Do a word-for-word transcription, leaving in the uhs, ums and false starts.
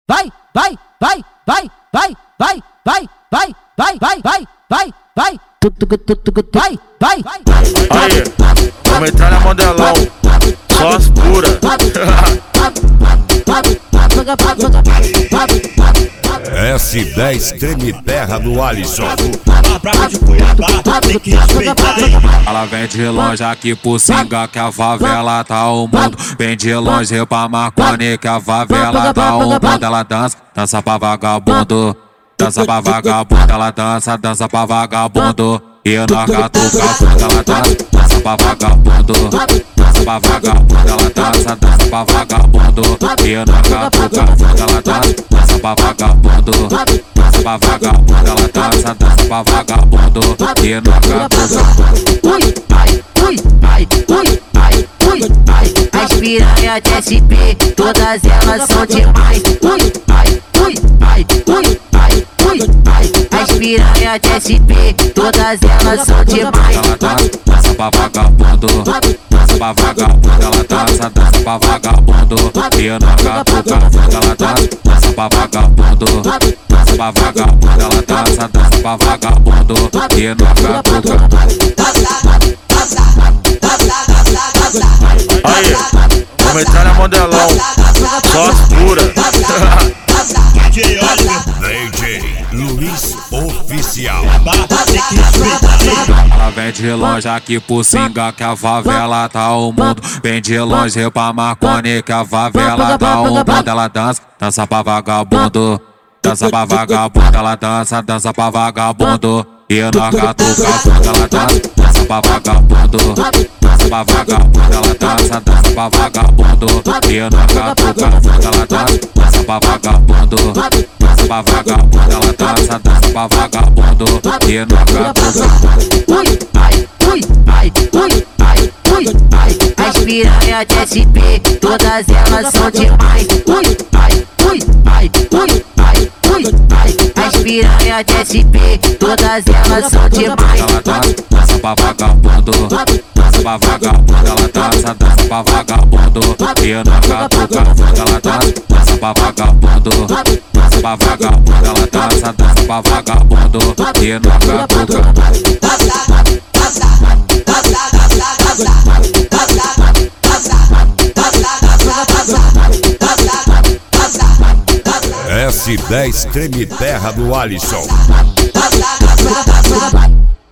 vai, vai, vai, vai, vai, vai, vai, vai, vai, vai, vai, vai, vai, tudo, tudo, tudo, vai, vai, vai. Aí, vamos entrar na modelão, só as puras. S dez treme terra do Alisson. Ela vem de longe aqui por Singa, que a favela tá o mundo. Vem de longe pra Marconi, que a favela tá o mundo. Ela dança, dança pra vagabundo. Dança pra vagabundo, ela dança, dança pra vagabundo. E nós catuca, ela dança, dança pra vagabundo. Dança pra vagabundo, ela dança, dança pra vagabundo. E nós catuca, ela dança, dança pra vagabundo. Dança pra vagabundo, ela dança, dança pra vagabundo. E nós catuca. Ui, ai, ui, ai, ui, ai, ui, ai. As piranha de S P, todas elas são demais. Ui, ai, ui, ai, ui, ai, ui, ai. As piranha de S P, todas elas são demais. Ela dança, dança pra vagabundo. Dança pra vagabundo, ela dança, dança pra vagabundo. E nós catuca, ela dança, dança pra vagabundo. Dança pra vagabundo, ela dança, dança pra vagabundo. E nós catuca. Aí, vamos entrar na modelão, só as puras. D J Luiz Oficial. Ela vem de longe aqui por Singa, que a favela tá o mundo. Vem de longe pra Marconi, que a favela tá o mundo. Ela dança, dança pra vagabundo. Dança pra vagabundo, ela dança, dança pra vagabundo. E nós catuca, ela dança, dança pra vagabundo. Dança pra vagabundo, ela dança, dança pra vagabundo. E nós catuca, ela dança, dança pra vagabundo. Dança pra vagabundo, ela dança, dança pra vagabundo. E nós catuca. Ui, ai, ui, ai, ui, ai, ui, ai. As piranha de S P, todas elas são demais. Ui, ai, ui, ai, ui, ai, ui, ai. As piranha de S P, todas elas são demais. Ela dança, dança pra vagabundo. Dança pra vagabundo, ela dança, dança pra vagabundo. E nós catuca, ela dança, dança pra vagabundo. Dança pra vagabundo, ela dança, dança pra vagabundo. E nós catuca. S dez treme terra do Alisson.